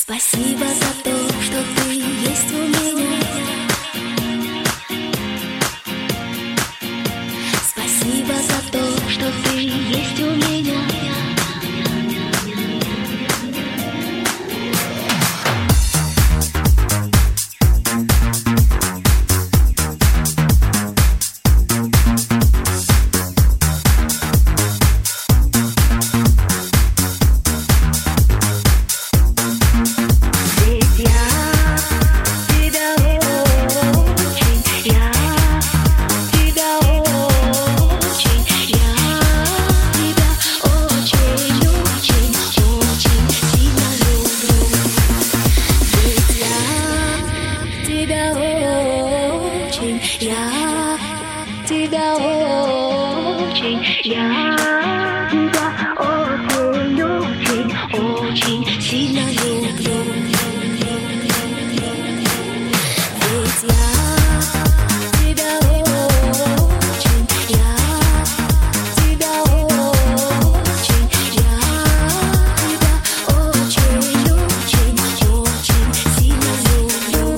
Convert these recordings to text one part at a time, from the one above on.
Спасибо за то, что ты есть у меня. Спасибо за то, что ты есть у меня. Тебя очень, я тебя очень, очень, очень сильно люблю. Ведь я тебя очень, я тебя очень, я тебя очень, очень, очень сильно люблю.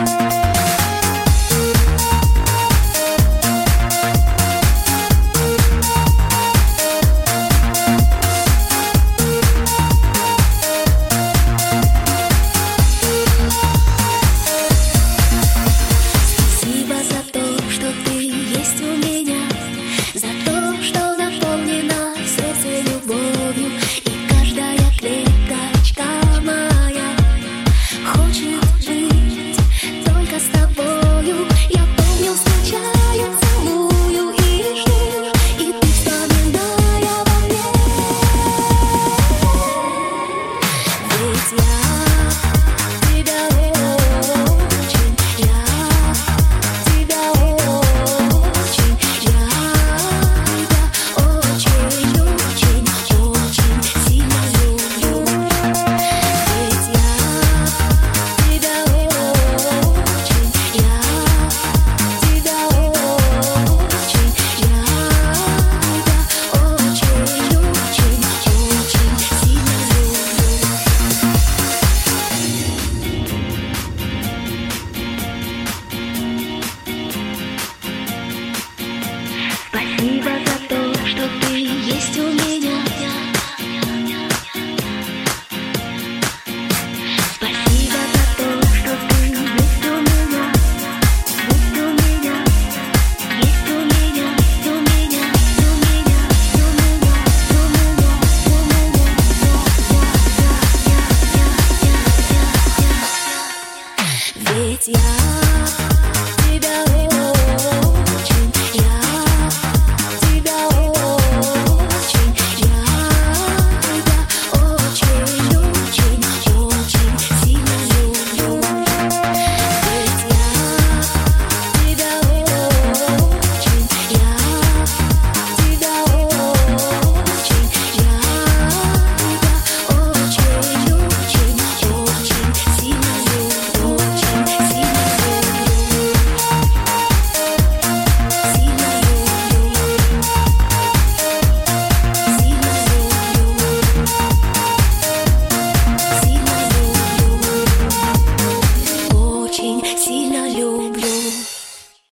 Спасибо за то, что ты есть у меня. Спасибо за то, что ты есть у меня. Есть у меня, есть у меня, у меня, у меня, у меня, у меня, у меня. Ведь я